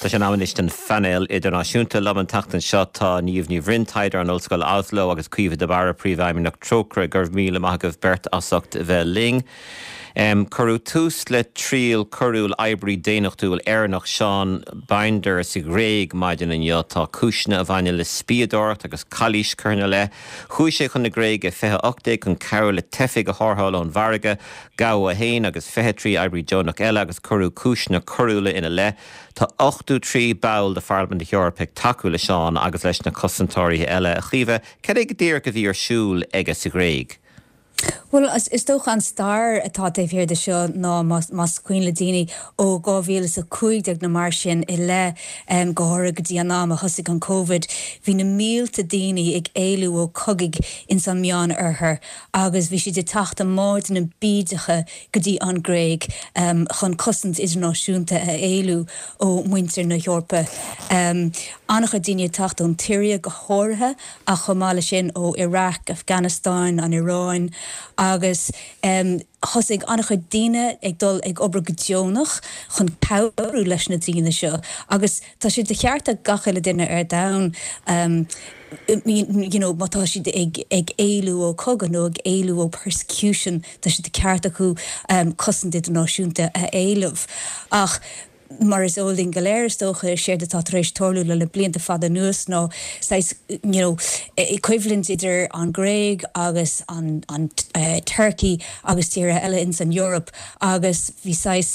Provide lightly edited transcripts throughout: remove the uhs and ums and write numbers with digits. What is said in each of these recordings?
Tá sé náis den fanil idirnáisiúnta le an tatan seo tá níomh rintaidir an Ollscoil Oslo agus cuimh de bara príomhhaimimeach trocra gur míle maithagah bert asacht bheith ling. Corú tús le tríal corúil eibrí déanachtúil airnach Seán Binder sig réig maidin in tá cúisna a bhaine le spiadort agus chalís curna le. Chúis sé chun na gréig a fethe 8 chun carú le tefig a thortháil ón bharige, gá a héin agus fethe trí eibrí Jonach eile agus corú cúisna corúla ina le. Tá 8-3 bail de Parliament Europeic taú le Seán agus leis na cosantóirí eile a chríomh, cad ag dtír go bhí ar siúl ag sig réig. Well, is toch an star atá éh hir de seo ná mas Queen le daoine ó 2015 na mar sin I le gothra go dtí an ná a thosaigh an Covid. Bhí na mílte daoine ag éilú ó cogaigh in san meán orthair agus bhí si de tacht an máid na bídeacha go dtí an Gréig chun cosint idirnáisiúnta a éilú ó muintir na Eorpa. Annach daoine tacht ón tíre go háirithe a chomála sin ó Iraq, Afghanistan, an Iráin agus thosaigh annach daoine ag dul ag obair go Jonach chun cabhrú leis na daoine seo agus tá si de cheart a gachaile duine ar dain mátá si ag éilú ó cogan nó ag éilú ó persecution tá si de ceart acu cosint idirnáisiúnta a éileh ach mar is óling galéirstocha séir de tá rééis torlú le blianta fada nuas nó sais equivalent idir an Gréig agus an Turkey agus tíre eile in san Europe agus bhí sais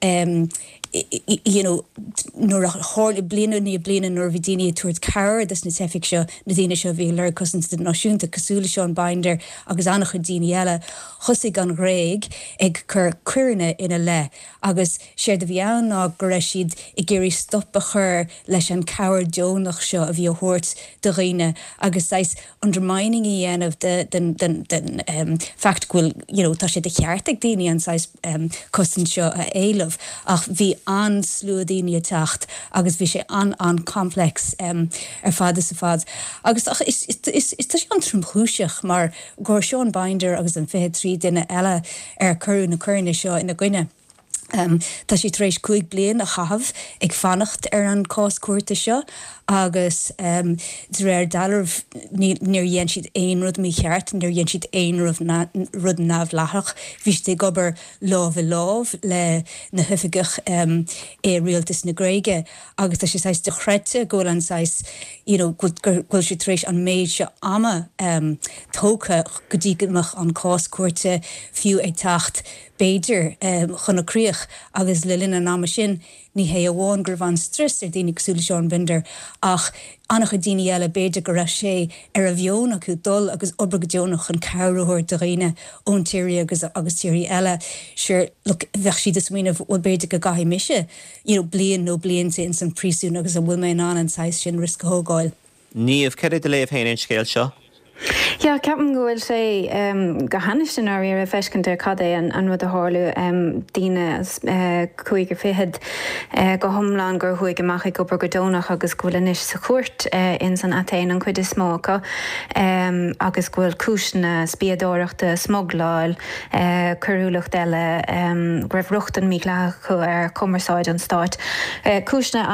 nuair a hála bliana ní bliana nuair bhí daoine tuairt cair dus na tefic seo na daoine seo bhí leir cosint de náisiúnta cosúla Seán Binder agus annach daoine eile thosaigh an Gréig ag chur cuireanna ina le agus séir de bhí ann ná go raibh siad I géirí stop a chur leis an cabhar Jonach seo a bhí a thuirt do dhaoine agus sais undermining I dhéanamh den fact bhfuil tá sé de cheart ag daoine an sais cosint seo a éileh ach bhí an slú daoine tacht agus bhí sé an complex ar fada sa fad agus is tá sé an trúmthúiseach mar gur Seán Binder agus an 23 duine eile ar curú na curne seo ina gcuine. Tá si trééis 5 blian a chahabh ag fannacht ar an cás cuairta seo agus réir dalarh níor dhéan siad aon rud mí cheart níor dhéan siad aon rud nábh leathrach bhí sé gobar lámh le na thuifigach rialtas na Gréige agus tá sé sais de chreite ggóil an sais ghfuil si trééis an méid se ama tócha go dtígamach an cás cuairta fiú ag tacht Beidir chun aríoch agus le linn an ama sin ní hé bháin gur bhain stress ar daoine cosúla Seán Binder ach annach daoine eile beidir go raibh sé ar a bheon acu dul agus obair go Jonach chun cabhrúthir do dhaoine ón tíirí agus tíirí eile sure bheith siad is muoineh bhfuil beidir go gaithí mise blian nó blianta in san prísún agus a bhfuil mé an sais sin ris go thógáil. Níomh cead de léomh héanainn scéal seo? Ja, ceapan gohfuil sé go hanistin ar a feiscint ar cad é an rud a hála daoine chuig fihead go thomláin gur chuig amach ag obair go Jonach agus ghuiil inis sa chuirt in san Atéin an chuid is smócha agus ghuiil cúisna spiadóireachta smogláil curúlacht eile raibh ruchtan mí le chu ar commerceáid an Stáit. Cúisna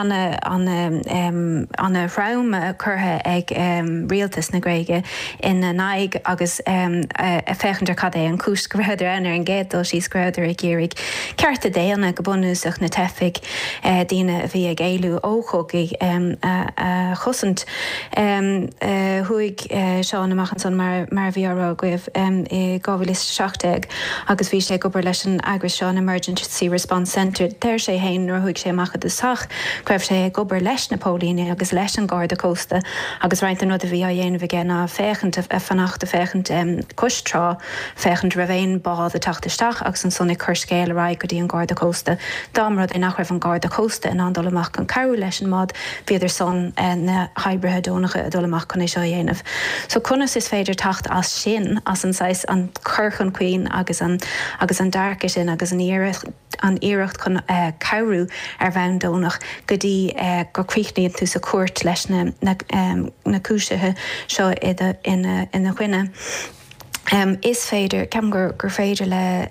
anna rám curtha ag rialtas na Gréige in a naig agus a fechantar cad é an cúis scrúidir anar an gédal sí scrúidir ag gérig. Cearta déanana go bunúsach na tefic daoine a bhí ag éilú óchogaí chosant thuig Seán amachchan san mar bhí ará goibh I 2017 agus bhí sé gobar leis an Agras Seán Emergency Response Centre déir sé hain nuair thuig sé amachcha de sach goibh sé gobar leis na pólíine agus leis an Garda Costa agus reint an rud a bhí a dhéanamh gena fechant fannacht fechant kustrá fechant ravein bád a tachtisteach agus an sonnig chur scéil ra go dtí an Garda Costa dámrad in nach raibh an Garda Costa in andal amach an carú leis an mád beidir son na haibrethe dónacha a dul amach chun é seo dhéanamh. So conas is féidir tacht as sin as an sais an churchan cuoin agus an darca sin agus an iirecht chun carú ar bhain dónach go dtí go críchnaíonn tú sa cuairt leis na cúisethe seo in a chuine. Is féidir ceam gur féidir le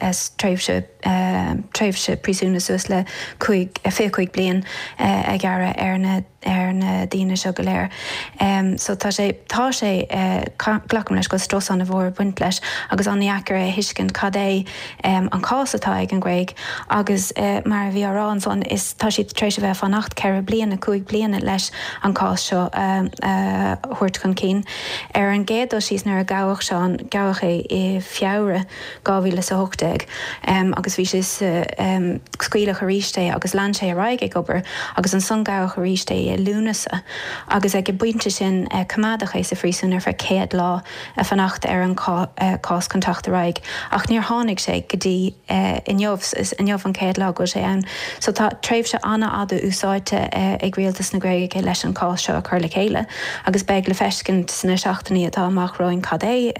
tréimhse prísúna suas le chuig bliain a gara ar na daine seo go léir. So tá sé glacham leis go stros an bhór buint leis, agus an eacar hiiscin cad é an cásatá ag an gréig, agus mar bhí arán son is tá si trééis bheith fan nacht ceir bliana chuig bliana leis an cás seo thuirt chun cín. Ar an géad ó síos nar a gabhach seán gabhach I fiabhra 2008 agus bhí sé scuilech a ríiste agus land sé a raig ag obair agus an son gabhach a ríiste lúnasa agus ag buinte sin cumádach é sa frísún ar céad lá a fannacht ar an cás contacht a raig ach níor tháinig sé go dtí inneomh an céad lá go sé ann. So tá tréimhse anna ada úsáide ag rialtas na Gaeilge leis an cás seo a chur le chéile agus beag le feiscint sna seachtaí atá amachráin cad é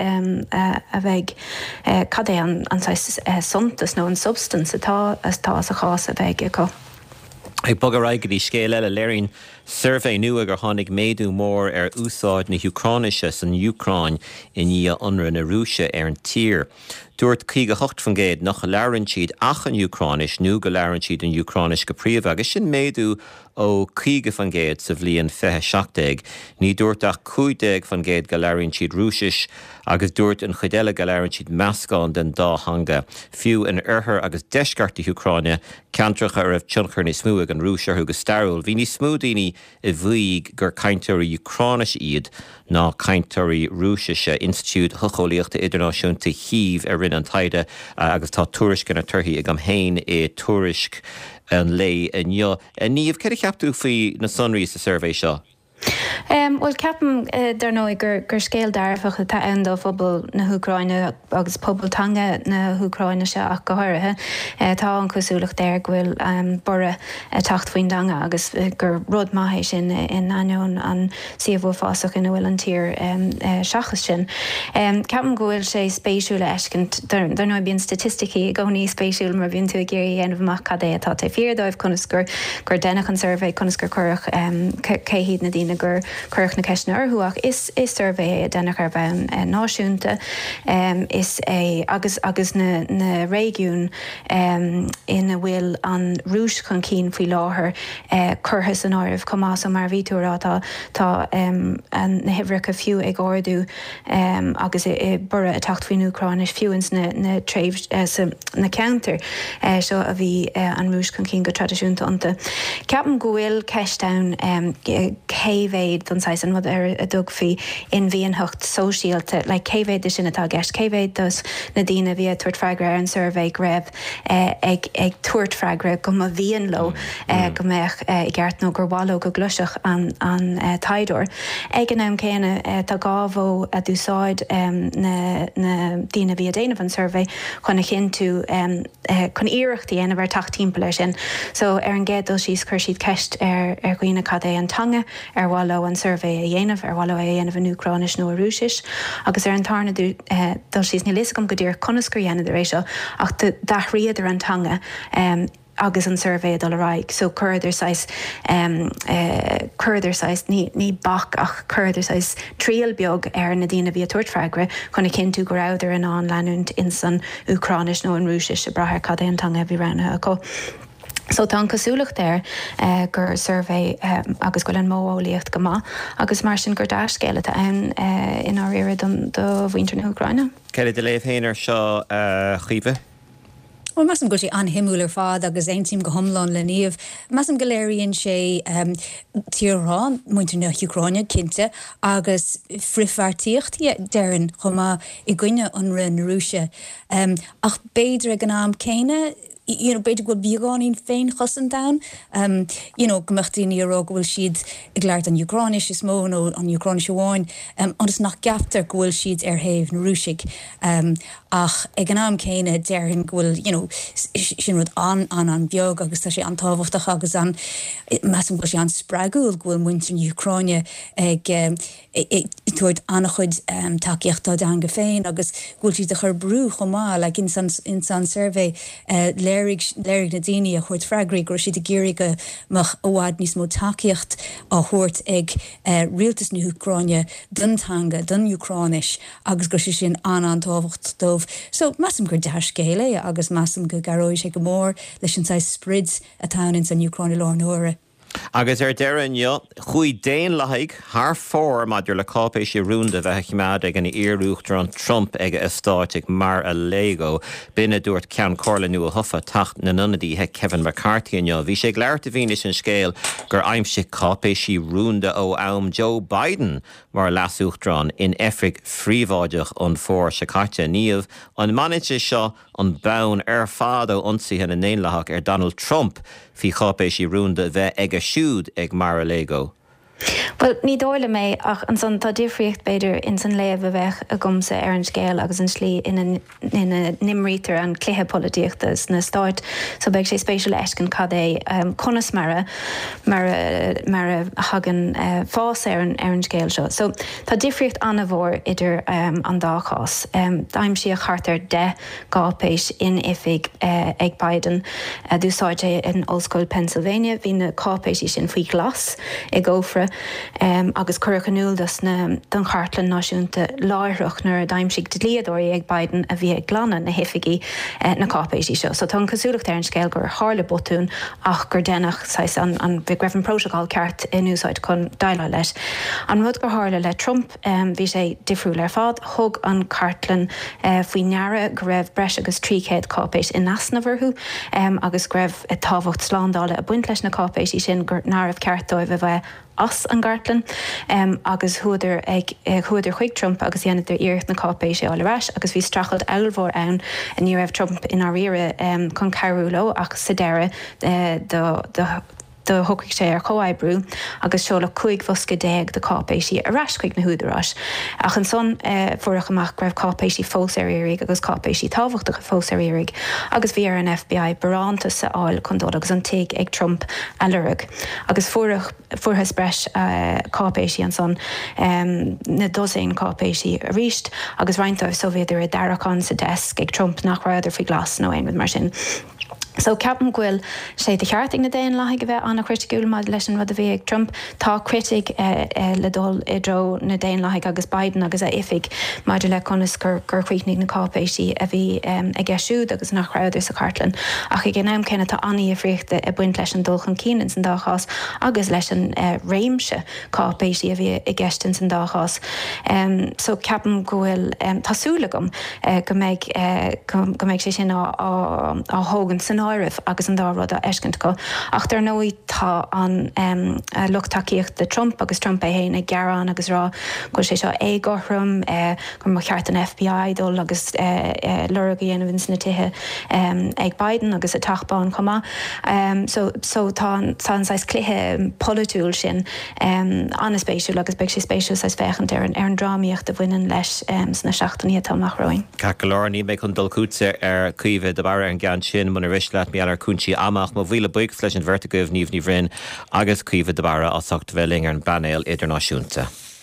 a bheith cad é an suntas nó an substance atá as a chás a bheith go. Ag bog a raigad í scéal eile léirín survey nua gur tháinig méadú mór ar úsáid na Ucráinise san Ucráin I ní ionra na Rúise ar an tír. Dúirt 58 fan géad nach learann siad ach an Ucráinis nó go learann siad an Ucráinis go príomh agus sin méadú ó 50 fan géad sa bhliain 27. Ní dúirt ach 15 fan géad go learann siad Rúisis agus dúirt an chuideile go learann siad meascán den dá hanga. Fiú an urthar agus deisceartaí Ucráine cantracha ar tionchar ní smú ag an Rúisir agus starúil. Bhí ní smú daoine I bhuaig gur cainteoirí Ucráinis iad ná cainteoirí Rúisise Institiúd Thucholaíochta Idirnáisiúnta Thíomh ar rinne an taide agus tá tuairisc na turthaí ag am héin tuairisc an lei a neo. Níomh ceir cheaptú faoi na sonraí sa survey seo? Well ceapan dar nó gur scéal darfach tá endó phobal na Ucráine agus pobaltanga na Ucráine se ach go háirithe tá an cosúlach déir bhfuil bore tacht faoin danga agus gur rud maithe sin in aineón an siomh fásach in bhfuil an tír seachas sin. Ceapan gohfuil sé spéisiúla eiscint dar nó bíon statisticí gcóí spéisiúil mar bhíonn tú a géirí anmh cad é atá tá fíordóibh chunas gur dénach an survey chunas gur chuirech céhíad na dtíine gur chuirech na ceisna orthuach is survey dénach ar bhean náisiúnta is agus na réigiún ina bhfuil an rúis chun cín faoi láthair curthas an áirimh comá sa mar bhítúrá tá na hibhreacha fiú ag ordú agus bura a tacht faoin Ucráinis fiúins na tréimh na counter seo a bhí an rúis chun cín go tradiisiúnta ionta. Ceapan go bhfuil ceisteann céhhéad don sais an mud ar a dug fí in bhíonhocht sóisialta le céhhéad de sin atá gceist céhhéad dus na dtíine bhí tuairt freigra an survey greibh ag tuairt freigra go a bhíon lo go meach I gceart nó gur bháiló go gluiseach an taidúir. Ag an am céine tá gábhó a dúsáid na dtíine bhí a déanamh an survey chuna chin tú chun iireachtaí ana bhar tacht timpeair sin. So ar an géad síos chuir siad ceist ar gcuoine cad é an tanga ar bháiló an survey a dhéanamh ar bháiló a dhéanamh an Ucráinis nó a Rúisis agus ar an tarna dul síos ní liscom go dtír conas gur dhéanamh éis seo ach dathríad ar an tanga agus an survey dul raig. So chuidir sais ní bach ach chuidir sais tríal beag ar na dtíine bhí a tuairt freigra chuna cinn tú go ráidir an an leanúnt in san Ucráinis nó an Rúisis a brathir cad é an tanga bhí ranna acu. So tá cosúlach déir gur survey agus goil an móálaíocht go má agus mar sin gur dáiscéile ann in áíire do bhaintear na Ucráine. Ceir de léomh héanaar seo chuomh? Well, masam go sé anhimúlar fád agus eintim go homlán le níomh. Masam goléiríonn sé tíorrán muintear na Ucráine cinnte agus frihhartíocht dearan chumá I gcuine an rin Rúise. Ach béidir an am céine beidir go bíáín féin chosan down. Gomachtaí níró gohfuil siad ag leart an Ucráinis is mó nó an Ucráinis bháin agus nach gaptar gohfuil siad ar thaobh na Rúisig. Ach ag an am céine dearhann gohfuil sin rud an beag agus tá sé an tábhachtach agus an meam go sé an spregúil gohfuil muintear an Ucráine ag tuairt annach chud takeíochttá an go féin agus gohfuil siad a chur brú chomá le in san survey léir léirigh na daine a chuirt freigraí gur siad a géirige mach óhád níos mó takeíocht a thuirt ag rialtas na Ucráine duntanga, dun Ucránis agus gur sin an táhacht dómh. So massam gur deir scéile agus massam go garóid sé go mór leis an sais sprids atá in san Ucráine lár Agus deireann chuí déon leigh thar fór maidir le cápéis sé rúnda bheith chiimead ag an iarúchttar an Trump ag istáitigh mar a Lego. Bine dúirt ceann Corla nua thufa tacht na nunadí he Kevin McCarthy an Bhí sé léir a bhíine sin scéal gur aimse cápéis sí rúnda ó am Joe Biden mar lasúchtrán in Efrig phríomháideach an fór se caite níomh an manager seo an bán fád ó ionsaithe na néonlachach Donald Trump hí cápéis sí rúnda bheith ag a siúd ag mar a Lego. Well, ní dóile mé ach an san tá difriocht beidir in san léamh bheith a gomsa an scéal agus an slí ina nimrítar an cléthe políochtas na stáit, so beag sé spéisiúil eiscin cad é conas mar a hagan fás an scéal seo. So tá difriocht anna bhór idir an dáchás. Daim si a chartar de gápéis in ifig ag Biden dúsáide in Ollscoil Pennsylvania, hí na cápéisí sin faoi glas ag ófra agus chuircanúil don chartlan náisiúnta láithreach nuair a daimsigh de líadóirí ag Biden a bhí ag glanna na hifiigi na cápéisí seo. So tá cosúlacht ar an scéal gur hála botún ach gur dénach an bhí greibh an próseáil ceart in úsáid chun daile leis. An rud gur hála le Trump bhí sé difriúil ar fád, thug an cartlan faoi neara go raibh breis agus tríchéad cápéis in nasnamharthú agus greibh táhacht sláándála a buint leis na cápéisí sin gur náramh ceartdóibh a bheith as an gartlan agus thuidir chuig Trump agus dhéanaidir iirecht na cápéis áil leis agus bhí strachelt eilmhór ann a ní raibh Trump inar riire chun ceirúló agus sa deire do thucaigh sé ar chomhaidbrú agus seola chuig fosca déag de cápéisí a rais chuig na húdarás. Ach an son fuairach amach raibh cápéisí fós ar iarigh agus cápéisí tábhachtach fós ar iarigh agus bhí ar an FBI baránta sa áil chun dul agus an taig ag Trump a lurug. Agus fuarthas breis cápéisí an son na dosaon cápéisí a ríist agus reintamh so bhéidir a dearachán sa desk ag Trump nach raidir faoi glas nó aon mar sin. So ceapan ghfuil sé de chearting na déon lethe go bheith anna criticúil mad leis an rud a bhí ag Trump tá critic le dul i dro na déon lethe agus Biden agus a ifig maidir le conas gur chuignig na cápéisí a bhí ag eisiúd agus nach raidir sa cartlan ach i gnéim cena tá aní a phríochta a buint leis an dulchan cínan san dáchás agus leis an réimse cápéisí a bhí i gceistin san dáchás. So ceapan ghfuil tásúlagam go méid sé sin á hógan san áirih agus an dárad a eiscint go. Ach tar nóí tá an luchtaíocht de Trump agus Trump é héna gearán agus rá go sé seo égorthram gur mar cheart an FBI dul agus luragaí ana bhín na tithe ag Biden agus a tachbán comá. So tá sais cluthe polúil sin anna spéisiú agus beag sé spéisiú sais fechant ar an dráíocht a bhainean leis sna seachtaí tamach roiin. Ca go leir ní méid chun dulcúte ar cuimheh de bara an gan sin muna ris leat mé ar cúntí amach má bhíle buic leis an vertigah níomh ní bhrinn agus cuimheh de bara á socht bheling ar an banéil idirnáisiúnta.